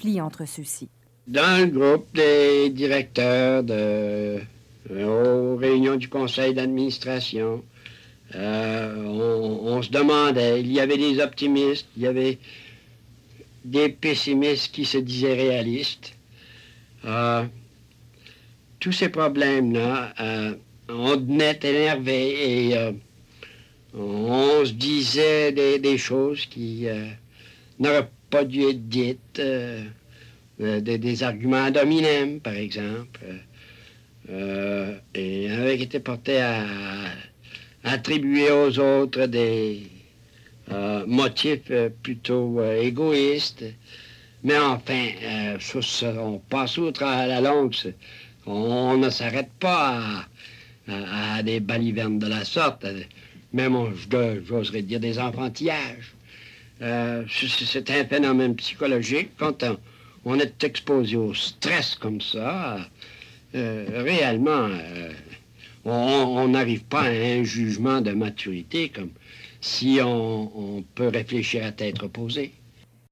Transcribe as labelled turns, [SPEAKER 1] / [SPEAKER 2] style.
[SPEAKER 1] conflit entre ceux-ci.
[SPEAKER 2] Dans le groupe des directeurs aux réunions du conseil d'administration, on se demandait, il y avait des optimistes, il y avait des pessimistes qui se disaient réalistes. Tous ces problèmes-là, on venait énervé et on se disait des choses qui n'auraient pas dû être dites, des arguments ad hominem, par exemple, et avaient été portés à attribuer aux autres des motifs plutôt égoïstes. Mais enfin, on passe outre à la longue. On ne s'arrête pas à des balivernes de la sorte. Même, j'oserais dire, des enfantillages. C'est un phénomène psychologique. Quand on est exposé au stress comme ça, réellement, on n'arrive pas à un jugement de maturité comme si on peut réfléchir à tête reposée.